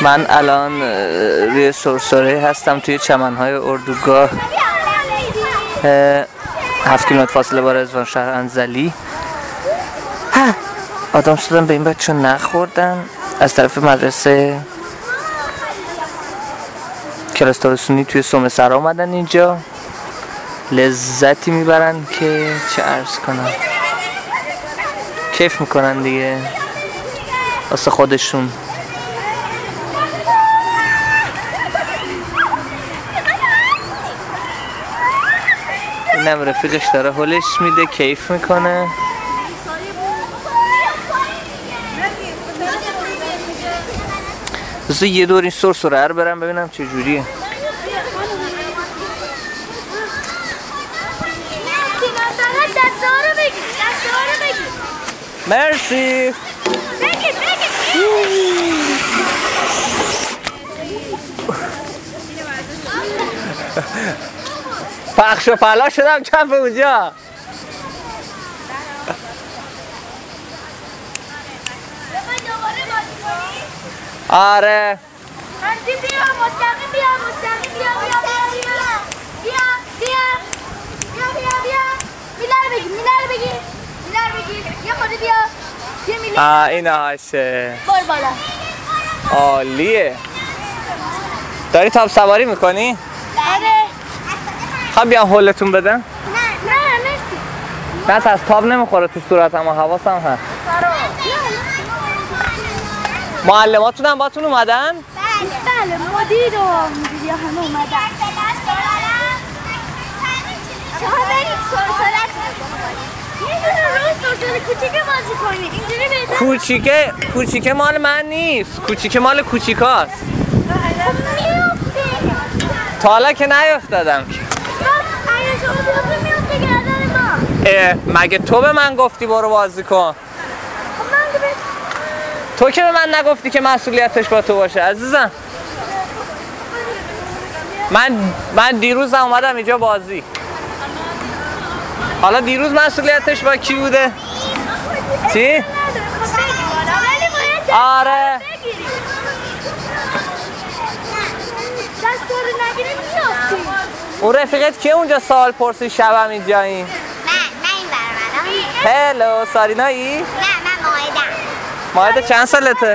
من الان روی سرسره هستم توی چمنهای اردوگاه 7 کیلومتر فاصله با رضوان شهر انزلی. آدم شدن به این بچه نخوردن از طرف مدرسه کلاس تابستونی توی سومه سرا اومدن اینجا، لذتی میبرن که چه عرض کنم، کیف میکنن دیگه واسه خودشون. اینم رفیقش داره هولش میده، کیف میکنه. بذار یه دور این سرسره رو برم ببینم چه جوریه. مرسی. پخش و پلا شدم کف اونجا. آره بیا مستقیم بیا بگی یه خودی بیا اینا هاشه. بار بالا. عالیه. داری تاب سواری میکنی؟ آره. خب بیام هولتون بدم؟ نه مرسی. نه از تاب نمیخوره تو صورتم و حواسم هست. معلماتون هم باتون اومدن؟ بله مدیر و مدیری همه اومدن. شما برید سرسرت یه دونه روی سرسره کوچیک بازی کنی اینجوری بهتر. کوچیکه مال من نیست، کوچیکه مال کوچیکاست. خب میفته تا حالا که نیفتادم. اگه شما بیفته میفته گردن ما. مگه تو به من گفتی برو بازی کن؟ تو که به من نگفتی که مسئولیتش با تو باشه عزیزم. من دیروز اومدم اینجا بازی. حالا دیروز مسئولیتش با کی بوده؟ چی؟ آره اون رفیقت که اونجا سوال پرسی شبم اینجایی؟ من این برام. هلو سارینایی؟ نه من ماهده چند سالته؟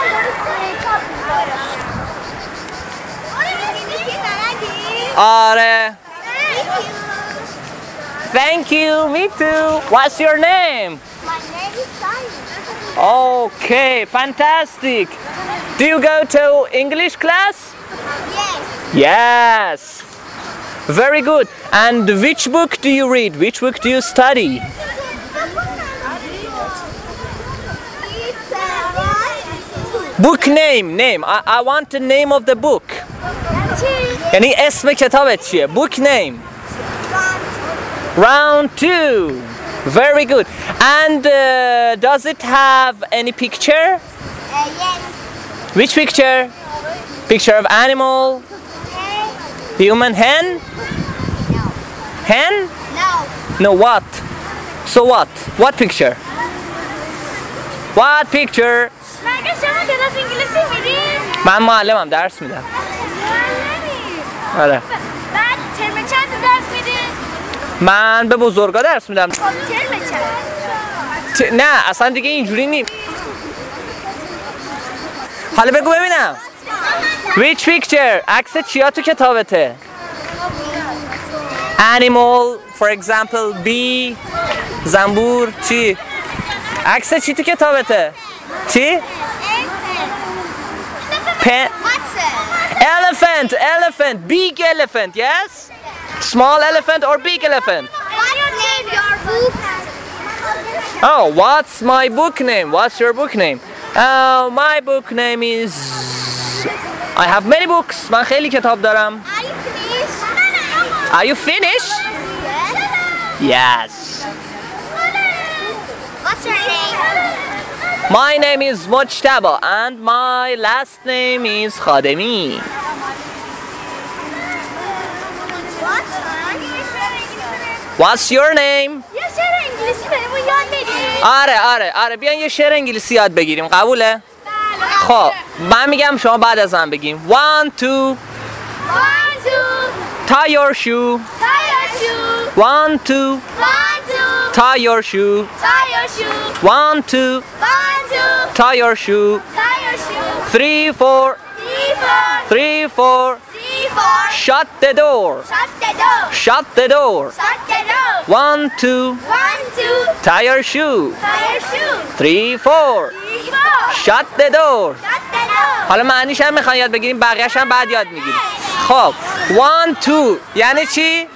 آره. Thank you, me too. What's your name? My name is Simon. Okay, fantastic. Do you go to English class? Yes. Yes. Very good. And which book do you read? Which book do you study? Book name. I want the name of the book. یعنی اسم کتابت چیه؟ Book name. Round 2. Very good. And does it have any picture? Yes. Which picture? Picture of animal? Human hen? No. Hen? No. No, what? So what? What picture? What picture? مگه شما کلاس انگلیسی میرین؟ من معلمم درس میدم. معلمی؟ آره. بعد ترم چند درس میدین؟ من به بزرگا درس میدم. خب ترم چند؟ نه اصلا دیگه اینجوری نیست. حالا بگو ببینم. Which picture? عکس چیا تو کتابته؟ Animal, for example, bee, زنبور، چی؟ عکس چی تو کتابته؟ چی؟ Elephant, big elephant, yes? Small elephant or big elephant? What's name your book? Oh, what's my book name? What's your book name? My book name is... I have many books. من خیلی کتاب دارم. Are you finished? Are you finished? Yes. Yes. What's your name? My name is Mojtaba and my last name is Khademi. What's your name? یه شعر انگلیسی بهمون یاد بدید. آره بیان یه شعر انگلیسی یاد بگیریم. قبوله؟ بله. خب من میگم شما بعد از من بگیم 1 2 tie your shoe 1 2 tie your shoe 1 2 tie your shoe 3 4 3 4 shut the door shut the door 1 2 tie your shoe 3 4 shut the door حالا معنیش هم میخوان یاد بگیریم بقیه‌اش هم بعد یاد میگیریم خب 1 2 یعنی چی؟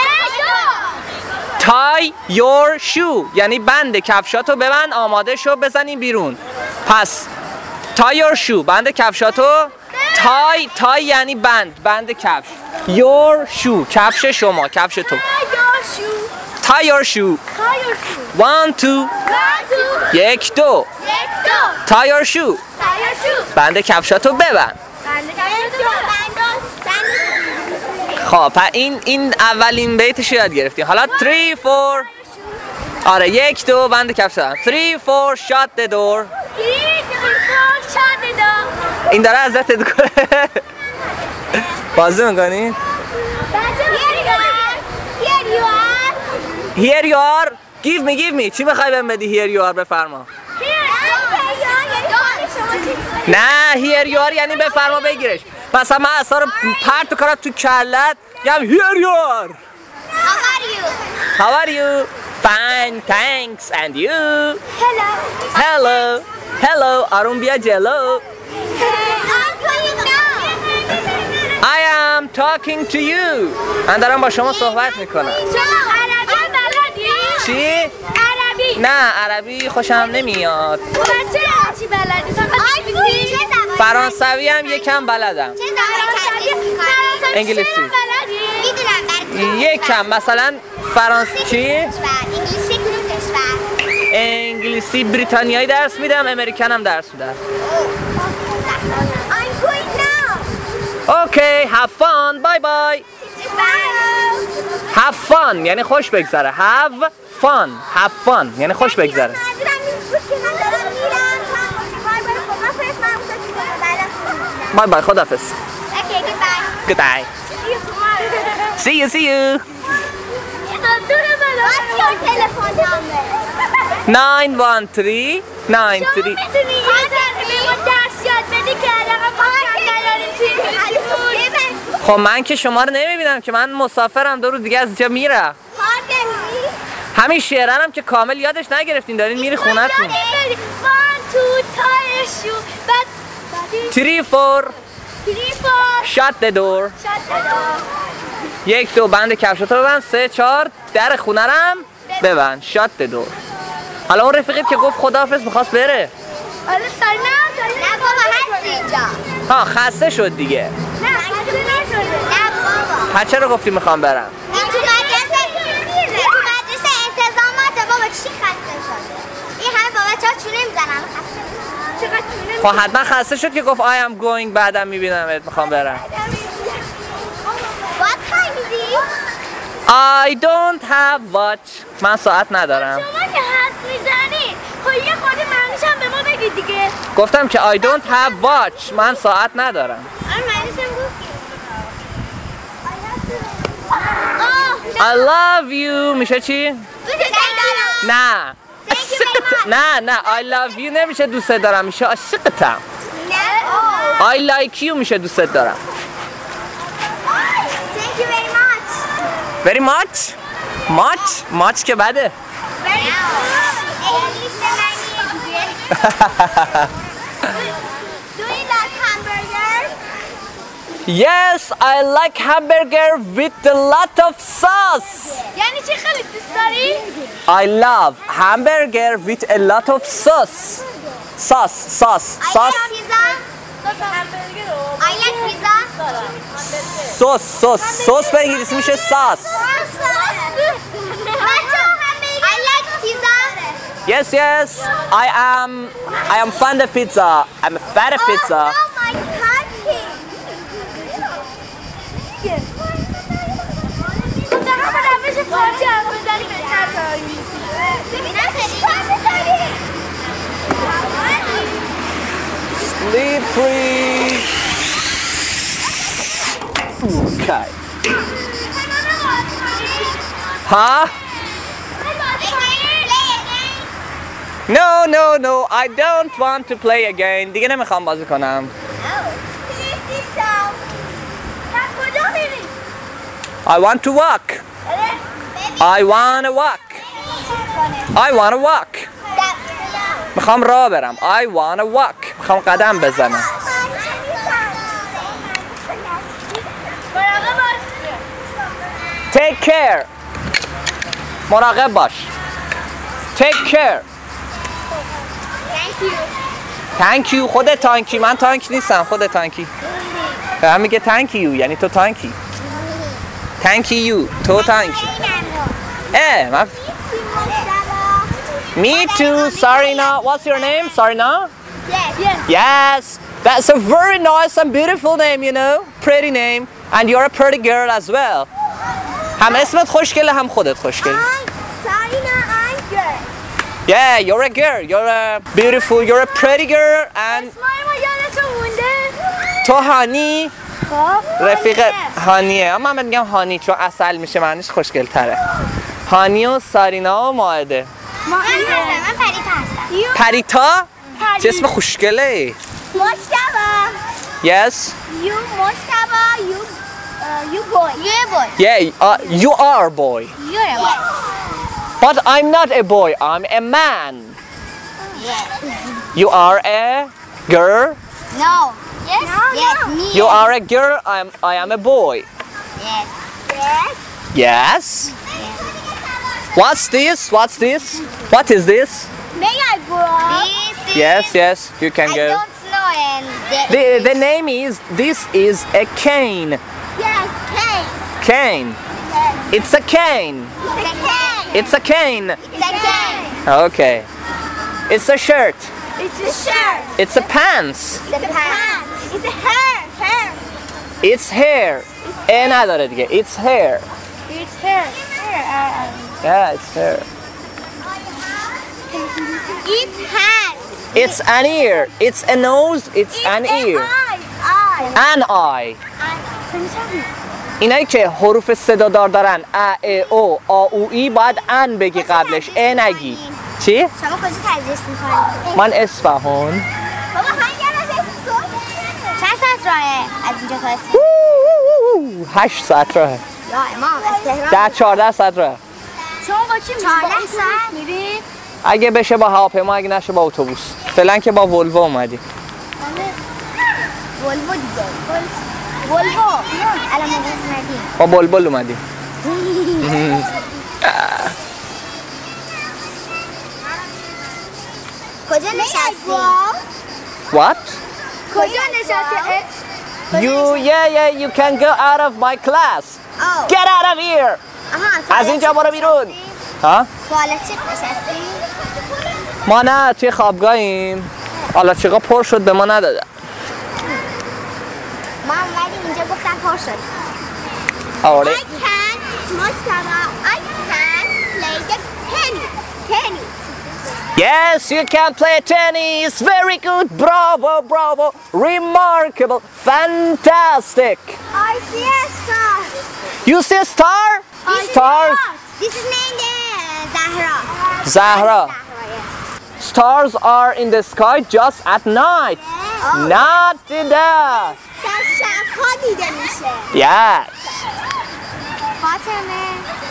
tie your shoe یعنی بند کفشاتو ببند آماده شو بزنیم بیرون پس tie your shoe بند کفشاتو tie یعنی بند کفش your shoe کفش شما کفش تو tie your shoe 1 2 1 2 tie your shoe بند کفشاتو ببند خب این اولین بیتش یاد گرفتیم حالا 3 4 آره 1 2 بند کفشاتو 3 4 shut the door این داره ازت کنه بازی میکنی؟ Here you are give me چی میخوای بهم بدی here you are بفرما نه here you are یعنی بفرما بگیرش پس من اصلا رو پرت کنم تو کلت میگم here you are how are you fine thanks and you hello آروم بیا جلو I am talking to you من دارم با شما صحبت میکنم چی؟ عربی نه عربی خوشم نمیاد چی بلدی؟ فرانسوی هم یکم بلدم انگلیسی یکم مثلا فرانسوی انگلیسی بریتانیایی درس میدم امریکن هم درس میدم اوکی have fun bye bye have fun یعنی خوش بگذره have fun یعنی خوش بگذره بای بای خداحافظ goodbye see you 913 93 خب من که شما رو نمیبینم که من مسافرم دو روز دیگه از اینجا میرم همین شعرانم که کامل یادش نگرفتین دارین میری خونتون 3 4 shut the door 1 2 بند کفشاتو ببند 3 4 در خونه رم ببند shut the door حالا اون رفیقت که گفت خداحافظ میخواست بره آره ساری نه بابا هستی اینجا ها خسته شد دیگه نه خسته نشده نه بابا چرا گفتی میخوام برم این تو مدرسه انتظامات بابا چی خسته شده این همه بابا چونه میزنن خسته خب حتما خسته شد که گفت I am going بعدم میبینم میخوام برم What time is it? I don't have watch من ساعت ندارم شما که حرف میزنی خب یه خود معنیش هم به ما بگید دیگه گفتم که I don't have watch من ساعت ندارم معنیش هم گفتی I love you میشه چی؟ نه نه I love you نمیشه دوست دارم میشه عاشقتم I like you میشه دوست دارم Thank you very much. Very much? Much که بده Do you like hamburgers? Yes, I like hamburger with a lot of sauce. یعنی چی خیلی دوست داری؟ I love hamburger with a lot of sauce. Sauce. I like pizza. I like pizza. sauce به انگلیسی میشه sauce. I like pizza. Yes. I am fond of pizza. I'm a fan of pizza. Oh my God. Slippery. Okay. Huh? No, I don't want to play again. دیگه نمیخوام بازی کنم. I want to walk. I wanna walk. میخوام راه برم. I wanna walk. میخوام قدم بزنم. Take care. مراقب باش. Take care. Thank you. خودت تانکی. من تانک نیستم. خودت تانکی. هم میگه thank you یعنی تو تانکی. Thank you. تو تانکی. من Me too, Sarina. What's your name, Sarina? Yes. That's a very nice and beautiful name, you know. Pretty name. And you're a pretty girl as well. هم اسمت خوشگله هم خودت خوشگله. Sarina, I'm good. Yeah, you're a girl. You're a beautiful. You're a pretty girl and تو هانی رفیق هانیه. اما من میگم هانی چون اصل میشه معنیش خوشگل تره. هانی و سارینا و ماعده. من پریتا هستم. پریتا؟ چه اسم خوشگله. مجتبی. Yes. You مجتبی. You boy. You're a boy. Yeah, you are a boy. You're a boy. But I'm not a boy. I'm a man. Yes. You are a girl. No. Yes. No, yes. No. Me. You are a girl. I am a boy. Yes. Yes. Yes. What's this? What's this? What is this? May I go? Yes, you can I go. don't know. And The name is, this is a cane. yes, cane. Cane. Yes. It's a cane. It's a cane. It's a cane. It's a cane. Okay. It's a shirt. It's a shirt. It's a pants. It's a pants. It's a hair. Hair. It's hair. نداره دیگه. It's hair. It's hair. Hair. Yeah, it's hair. It's hand. It's an ear. It's a nose. It's an ear. Eye. An eye. اینایی که حروف صدادار دارن ا ا او آ او ای باید ان بگی قبلش ا نگی. چی؟ شما کجا تدریس می‌کنید؟ من اصفهان. بابا من چند ساعت راهه از اینجا تا اصفهان؟ 8 ساعت راهه. یا امام اصفهان 14 ساعت راهه. شما با چی 14 ساعت میرید؟ اگه بشه با هواپیما اگه نشه با اتوبوس. فعلا که با ولوو اومدیم. ولوو دیگه. ولوو. الان ما اومدیم. با بلبل اومدیم. کجا نشستی؟ What? کجا نشستی؟ You can go out of my class. Get out of here. از اینجا برو بیرون. ها؟ توالت چی نشستی؟ ما نه توی خوابگاهیم. حالا چیقا پر شد به ما نداده. ما اومدیم اینجا گفتن پر شد. آره. I can play the tennis. Yes, you can play tennis. Very good. Bravo. Remarkable. Fantastic. I see a star. You see a star? Stars. This is named Zahra. Zahra. Yes. Stars are in the sky just at night. Not in the. در شب‌ها دیده میشه. Yes. فاطمه.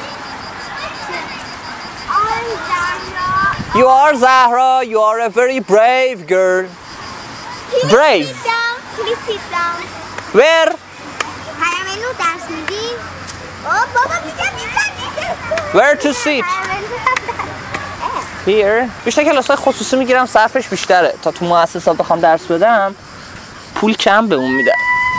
You are Zahra. You are a very brave girl. Brave. Please sit down. Where? پیامنو درس میدین؟ بابا میگم Where to sit? Here. بیشتر کلاس‌های خصوصی میگیرم صرفش بیشتره. تا تو مؤسسات بخوام درس بدم پول کم به اون میدن.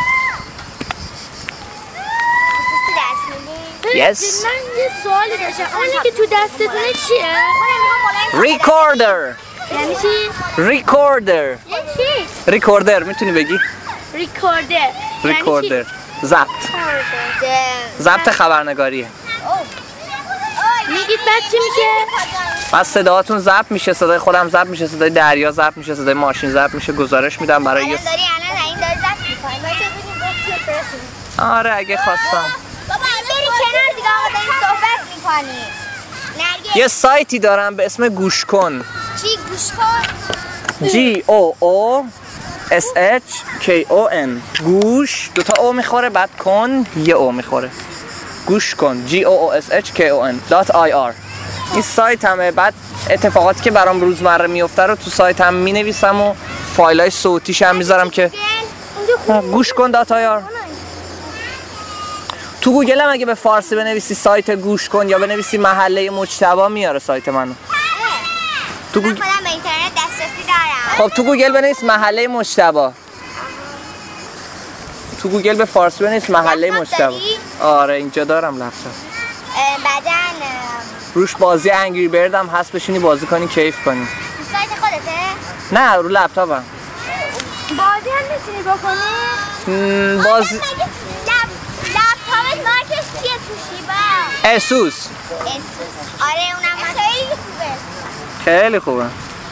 Yes. من یه سوالی داشتم. اونی که تو دستتونه چیه؟ Recorder. یعنی چی؟ Recorder. یعنی چی؟ Recorder میتونی بگی؟ ریکوردر. Recorder. ضبط. ضبط خبرنگاریه. میگید بعد چی میشه؟ پس صداهاتون ضبط میشه، صدای خودم ضبط میشه، صدای دریا ضبط میشه، صدای ماشین ضبط میشه، گزارش میدم برای الان داری ضبط می‌کنی. آره اگه خواستم. بابا بری کنار دیگه آقا داریم صحبت می‌کنی. یه سایتی دارم به اسم گوش کن. چی گوش کن؟ GOOSHKON. گوش دوتا او میخوره بعد کن یه او میخوره. گوش کن GOOSHKON.IR. این سایت همه، بعد اتفاقاتی که برام روزمره میفته رو تو سایت هم مینویسم و فایلای صوتیش هم میذارم که گوش کن.IR. تو گوگل هم اگه به فارسی بنویسی سایت گوش کن یا بنویسی محله مجتبی میاره سایت منو. تو من خودم به اینترنت دسترسی دارم. خب تو گوگل بنویس محله مجتبی. تو گوگل به فارسی بنویس محله مجتبی. آره اینجا دارم لپتاپ. بعدن روش بازی انگری برد هم هست، بشینی بازی کنی کیف کنی. سایت خودته؟ نه رو لپتاپم. بازی هم میتونی بکنی؟ بازی لپتاپت مارکش چیه توشیبا؟ اسوس. آره اونم خیلی خوبه. خیلی خوبه.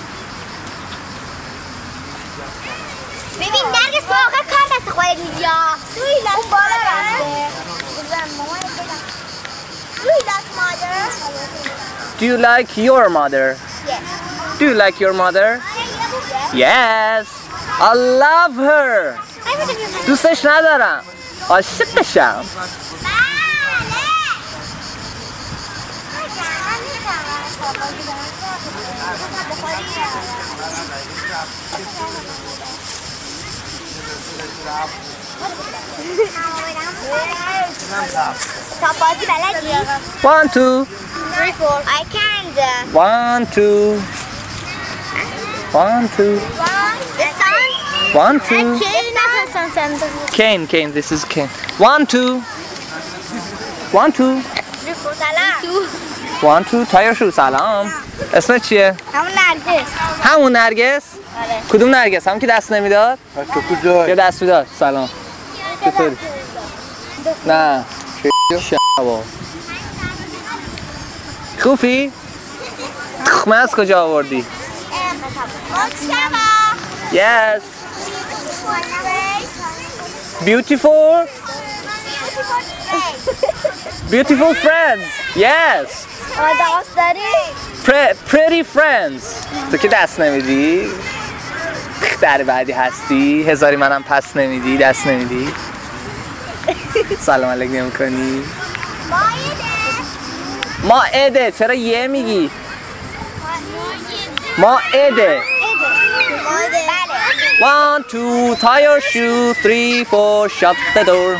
ببین نرگس تو آقا کار دست خودت میدی ها. اون بالا رفته. Do you like your mother? Yes. Do you like your mother? Yes. I love her. دوستش ندارم. عاشقشم. تا بازی بلدی؟ 1 2 3 4 I can't. 1 2 1 2 The sun? 1 2 Kane. Kane, this is Kane. 1 2 1 2 1 2 تایر شو. سلام. اسمت چیه؟ همون نرگس. همون نرگس؟ آره. کدوم نرگس؟ هم که دست نمیداد؟ تو کجایی؟ یا دست میداد؟ سلام. چطوری؟ نه. شبا. خوفی؟ تخمه از کجا آوردی؟ Yes. Beautiful. Beautiful friends. Yes. دست داری؟ Pretty friends. تو که دست نمیدی؟ در بعدی هستی؟ هزاری منم پس نمیدی؟ دست نمیدی؟ سلام علیک نمی کنی؟ ما اده. چرا یه میگی؟ ما اده. 1 2 tie your shoe 3 4 shut the door.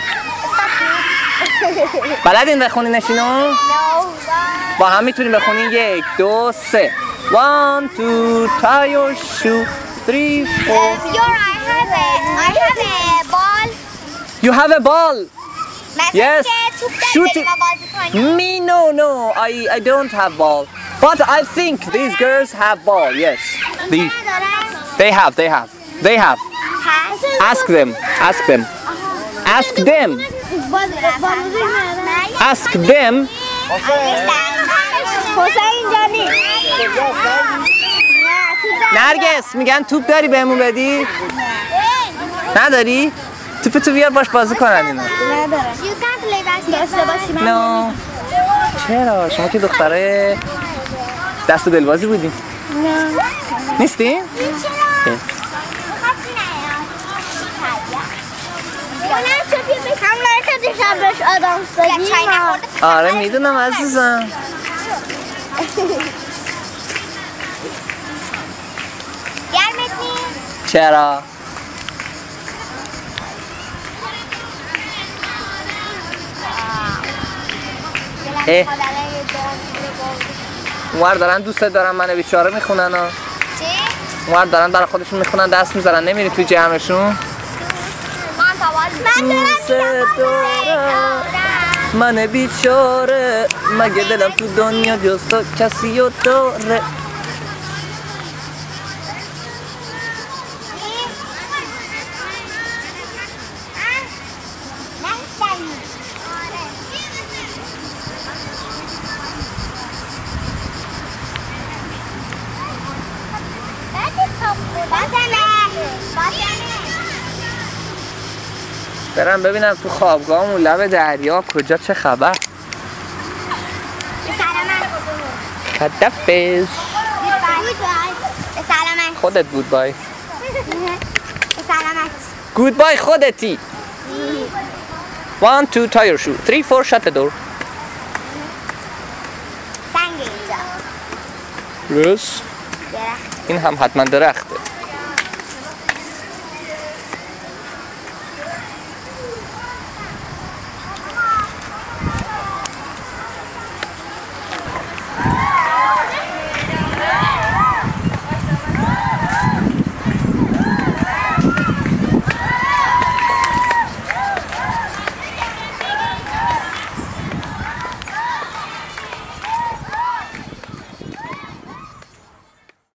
بلدین بخونین نشینو؟ با هم میتونیم بخونین 1 2 3 1 2 tie your shoe 3 4 I have a ball. You have a ball. Yes. Shoot it. it. Me no. I don't have ball. But I think these girls have ball. Yes. They have. Ask them. Ask them. حسین جانی. نرگس میگن توپ داری بهمون بدی؟ نداری؟ توپتو بیار باش بازی کنن اینا. ندارم. You can't play basketball. نه. چرا؟ شما که دختره دست دلبازی بودین. نه. نیستی؟ چرا؟ همون آدم سازی. آره میدونم عزیزم. گرمت نیست؟ چرا؟ اونور دارن دوست دارن منو بیچاره میخونن ها. چی؟ اونور دارن برای خودشون میخونن دست میذارن. نمیری توی جمعشون؟ من دارم من بیچاره مگه دلم تو دنیا جز تو کسی رو داره. برم ببینم تو خوابگاهمون لب دریا کجا چه خبر. خدافظ. خودت گود بای. گود بای خودتی. 1 2 tie your shoe. 3 4 shut the door. سنگ اینجا. این هم حتما درخته.